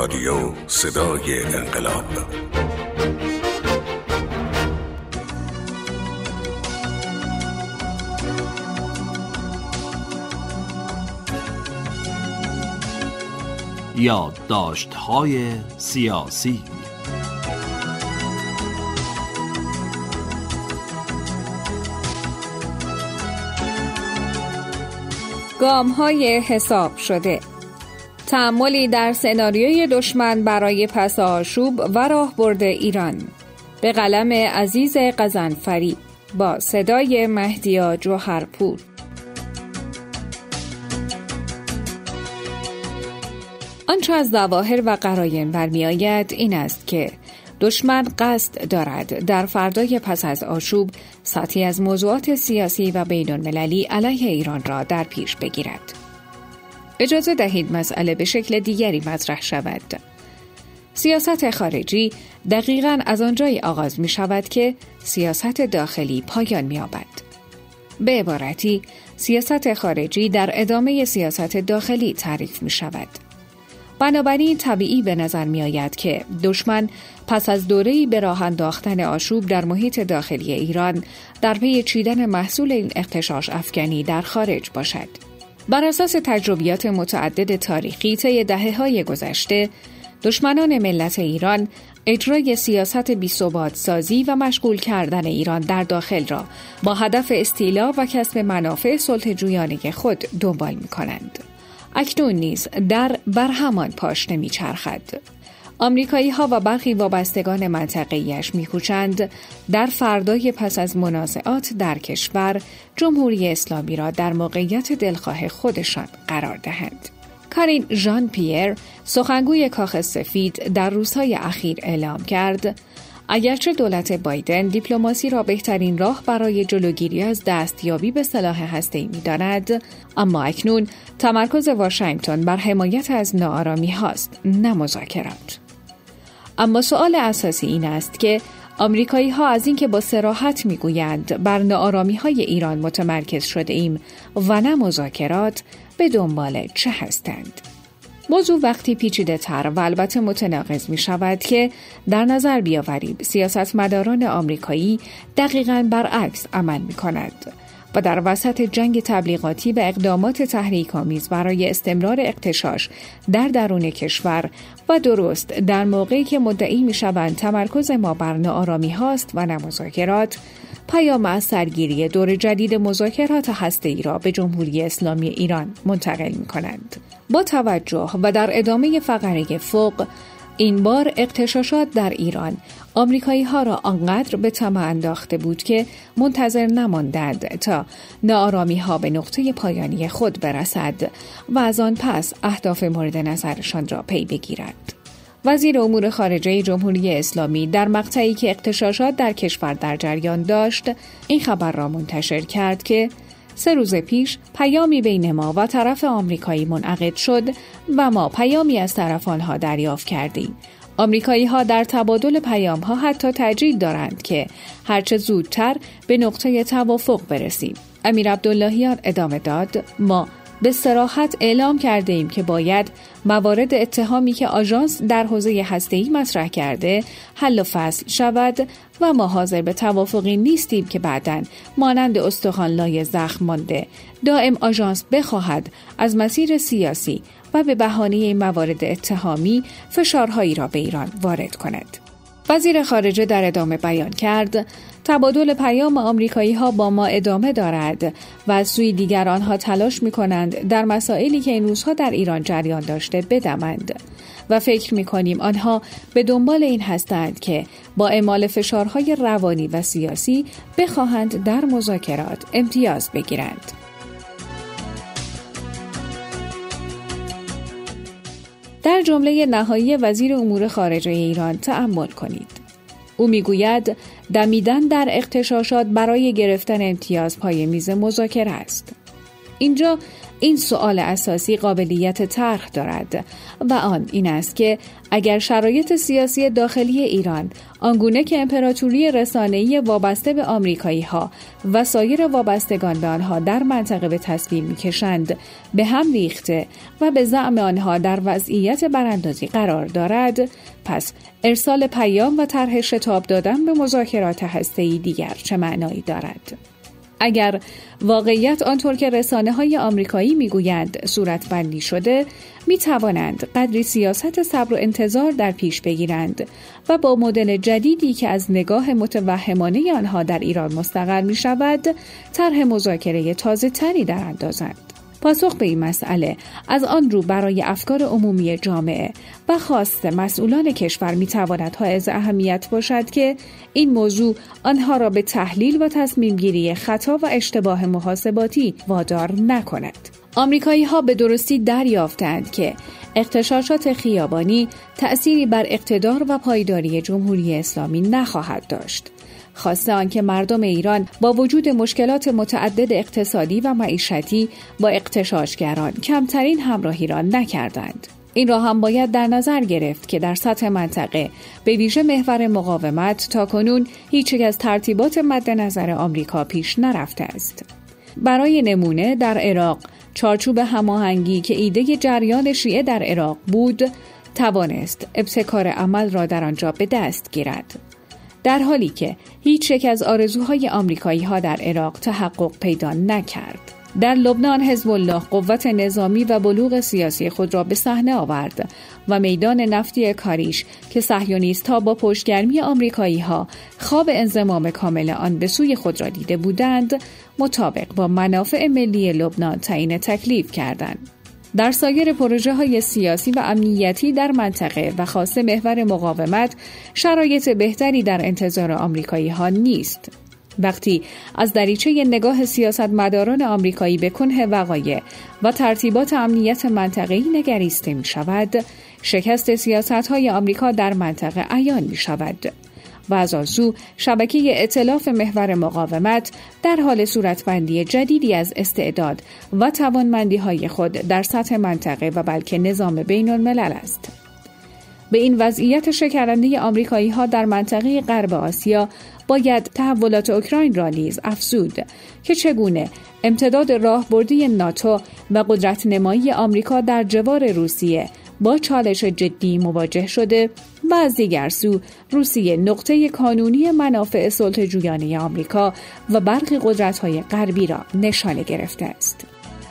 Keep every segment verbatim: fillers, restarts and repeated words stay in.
رادیو صدای انقلاب. یادداشت‌های سیاسی. گام‌های حساب شده. تأملی در سناریوی دشمن برای پس آشوب و راهبرد ایران، به قلم عزیز غضنفری، با صدای مهدی جوهرپور. آنچه از ظواهر و قراین برمی آید این است که دشمن قصد دارد در فردای پس از آشوب سطحی از موضوعات سیاسی و بین المللی علیه ایران را در پیش بگیرد. اجازه دهید مسئله به شکل دیگری مطرح شود. سیاست خارجی دقیقاً از آنجایی آغاز می شود که سیاست داخلی پایان می یابد. به عبارتی، سیاست خارجی در ادامه سیاست داخلی تعریف می شود. بنابراین طبیعی به نظر می آید که دشمن پس از دوره‌ای به راه انداختن آشوب در محیط داخلی ایران در پی چیدن محصول این اغتشاش افکنی در خارج باشد. بر اساس تجربیات متعدد تاریخی طی دهه‌های گذشته، دشمنان ملت ایران اجرای سیاست بی‌ثبات سازی و مشغول کردن ایران در داخل را با هدف استیلا و کسب منافع صلح‌جویانه خود دنبال می‌کنند. اکنون نیز در بر همان پاشنه می‌چرخد. آمریکایی‌ها و برخی وابستگان منطقه‌ایش می‌کوشند در فردای پس از منازعات در کشور جمهوری اسلامی را در موقعیت دلخواه خودشان قرار دهند. کارین ژان پیر، سخنگوی کاخ سفید، در روزهای اخیر اعلام کرد اگرچه دولت بایدن دیپلماسی را بهترین راه برای جلوگیری از دستیابی به سلاح هسته‌ای می‌داند، اما اکنون تمرکز واشنگتن بر حمایت از ناآرامی هاست، نه مذاکرات. اما سؤال اساسی این است که آمریکایی ها از اینکه با صراحت میگویند بر ناآرامی های ایران متمرکز شده ایم و نه مذاکرات، به دنبال چه هستند؟ موضوع وقتی پیچیده تر و البته متناقض می شود که در نظر بیاوریم سیاستمداران آمریکایی دقیقاً برعکس عمل می کند و در وسط جنگ تبلیغاتی و اقدامات تحریک‌آمیز برای استمرار اغتشاش در درون کشور و درست در موقعی که مدعی می‌شوند تمرکز ما بر ناآرامی هاست و نه مذاکرات، پیام از سرگیری دور جدید مذاکرات هسته‌ای را به جمهوری اسلامی ایران منتقل می‌کنند. با توجه و در ادامه فقره فوق، این بار اغتشاشات در ایران آمریکایی ها را آنقدر به طمع انداخته بود که منتظر نماندند تا ناآرامی ها به نقطه پایانی خود برسد و از آن پس اهداف مورد نظرشان را پی بگیرند. وزیر امور خارجه جمهوری اسلامی در مقطعی که اغتشاشات در کشور در جریان داشت، این خبر را منتشر کرد که سه روز پیش پیامی بین ما و طرف آمریکایی منعقد شد و ما پیامی از طرف آنها دریافت کردیم. آمریکایی ها در تبادل پیام ها حتی تأجیل دارند که هرچه زودتر به نقطه توافق برسیم. امیر عبداللهیان ادامه داد: ما به صراحت اعلام کرده ایم که باید موارد اتهامی که آژانس در حوزه هسته‌ای مطرح کرده حل و فصل شود و ما حاضر به توافقی نیستیم که بعداً مانند استخوان لای زخم مانده دائم آژانس بخواهد از مسیر سیاسی و به بهانه موارد اتهامی فشارهایی را به ایران وارد کند. وزیر خارجه در ادامه بیان کرد: تبادل پیام آمریکایی ها با ما ادامه دارد و از سوی دیگر آنها تلاش می کنند در مسائلی که این روزها در ایران جریان داشته بدمند و فکر می کنیم آنها به دنبال این هستند که با اعمال فشارهای روانی و سیاسی بخواهند در مذاکرات امتیاز بگیرند. در جمله نهایی وزیر امور خارجه ایران تأمل کنید. او میگوید دمیدن در اغتشاشات برای گرفتن امتیاز پای میز مذاکره است. اینجا این سؤال اساسی قابلیت طرح دارد و آن این است که اگر شرایط سیاسی داخلی ایران آنگونه که امپراتوری رسانه‌ای وابسته به آمریکایی‌ها و سایر وابستگان به آنها در منطقه به تصویر می‌کشند به هم ریخته و به زعم آنها در وضعیت براندازی قرار دارد، پس ارسال پیام و طرح شتاب دادن به مذاکرات هسته‌ای دیگر چه معنایی دارد؟ اگر واقعیت آنطور که رسانه‌های آمریکایی می‌گویند صورتبندی شده، می‌توانند قدری سیاست صبر و انتظار در پیش بگیرند و با مدل جدیدی که از نگاه متوهمانه آنها در ایران مستقر می‌شود، طرح مذاکره تازه‌تری دراندازند. پاسخ به این مسئله از آن رو برای افکار عمومی جامعه و خاص مسئولان کشور میتواند حائز اهمیت باشد که این موضوع آنها را به تحلیل و تصمیم گیری خطا و اشتباه محاسباتی وادار نکند. آمریکایی ها به درستی دریافتند که اغتشاشات خیابانی تأثیری بر اقتدار و پایداری جمهوری اسلامی نخواهد داشت. خاصه آنکه مردم ایران با وجود مشکلات متعدد اقتصادی و معیشتی با اغتشاشگران کمترین همراهی را نکردند. این را هم باید در نظر گرفت که در سطح منطقه به ویژه محور مقاومت تاکنون هیچ یک از ترتیبات مد نظر آمریکا پیش نرفته است. برای نمونه در عراق چارچوب هماهنگی که ایده جریان شیعه در عراق بود توانست ابتکار عمل را در آنجا به دست گیرد، در حالی که هیچ یک از آرزوهای آمریکایی ها در عراق تحقق پیدا نکرد. در لبنان حزب الله قوت نظامی و بلوغ سیاسی خود را به صحنه آورد و میدان نفتی کاریش که صهیونیست‌ها با پشتگرمی آمریکایی ها خواب انضمام کامل آن به سوی خود را دیده بودند، مطابق با منافع ملی لبنان تعیین تکلیف کردند. در سایر پروژه های سیاسی و امنیتی در منطقه و خاصه محور مقاومت شرایط بهتری در انتظار آمریکایی ها نیست. وقتی از دریچه نگاه سیاستمداران آمریکایی به کنه وقایع و ترتیبات امنیت منطقه‌ای نگریسته می شود، شکست سیاست های آمریکا در منطقه عیان می شود. و از آن سو شبکه ائتلاف محور مقاومت در حال صورتبندی جدیدی از استعداد و توانمندی‌های خود در سطح منطقه و بلکه نظام بین الملل است. به این وضعیت شکرنده آمریکایی‌ها در منطقه غرب آسیا باید تحولات اوکراین را نیز افزود که چگونه امتداد راهبردی ناتو و قدرت نمایی آمریکا در جوار روسیه با چالش جدی مواجه شده و از دیگر سو روسیه نقطه کانونی منافع صلح جویانه آمریکا و برخی قدرت‌های غربی را نشانه گرفته است.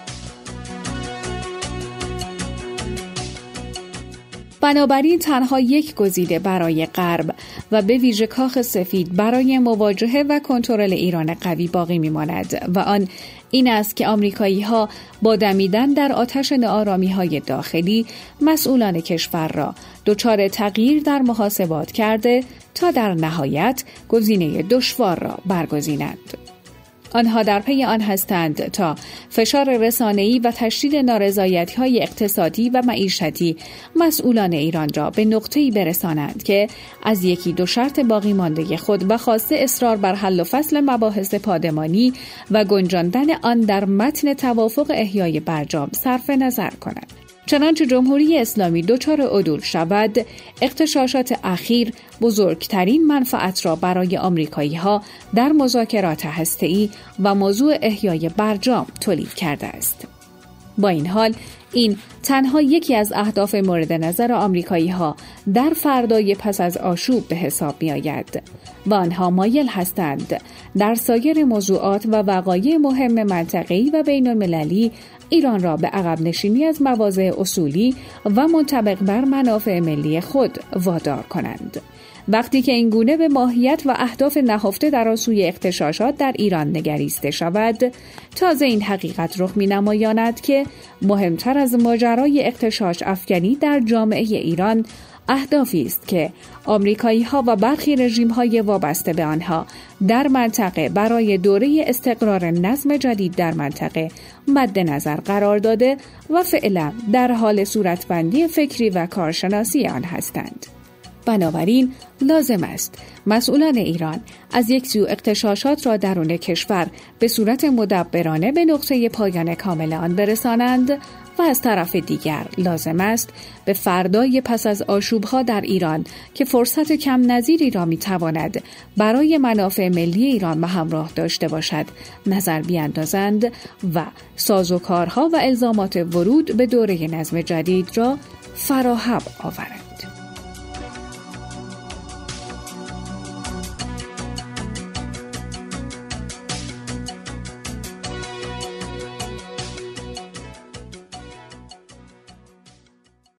بنابراین تنها یک گزینه برای غرب و به ویژه کاخ سفید برای مواجهه و کنترل ایران قوی باقی می‌ماند و آن این است که آمریکایی‌ها با دمیدن در آتش ناآرامی‌های داخلی مسئولان کشور را دچار تغییر در محاسبات کرده تا در نهایت گزینه دشوار را برگزینند. آنها در پی آن هستند تا فشار رسانه‌ای و تشدید نارضایتی‌های اقتصادی و معیشتی مسئولان ایران را به نقطه‌ای برسانند که از یکی دو شرط باقی مانده خود و خاصه اصرار بر حل و فصل مباحث پادمانی و گنجاندن آن در متن توافق احیای برجام صرف نظر کنند. چنانچه جمهوری اسلامی دچار عدول شود، اغتشاشات اخیر بزرگترین منفعت را برای آمریکایی‌ها در مذاکرات هسته‌ای و موضوع احیای برجام تولید کرده است. با این حال این تنها یکی از اهداف مورد نظر آمریکایی‌ها در فردای پس از آشوب به حساب می‌آید و آنها مایل هستند در سایر موضوعات و وقایع مهم منطقه‌ای و بین‌المللی ایران را به عقب نشینی از مواضع اصولی و منطبق بر منافع ملی خود وادار کنند. وقتی که این گونه به ماهیت و اهداف نهفته در آسوی اغتشاشات در ایران نگریسته شود، تازه این حقیقت رخ می‌نمایاند که مهمتر از ماجرای اغتشاش افکنی در جامعه ایران اهدافی است که آمریکایی‌ها و برخی رژیم‌های وابسته به آنها در منطقه برای دوره استقرار نظم جدید در منطقه مد نظر قرار داده و فعلا در حال صورتبندی فکری و کارشناسی آن هستند. بنابراین لازم است مسئولان ایران از یک سو اغتشاشات را درون کشور به صورت مدبرانه به نقطه پایان کامل آن برسانند و از طرف دیگر لازم است به فردای پس از آشوبها در ایران که فرصت کم نظیری را میتواند برای منافع ملی ایران به همراه داشته باشد نظر بیاندازند و سازوکارها و الزامات ورود به دوره نظم جدید را فراهم آورند.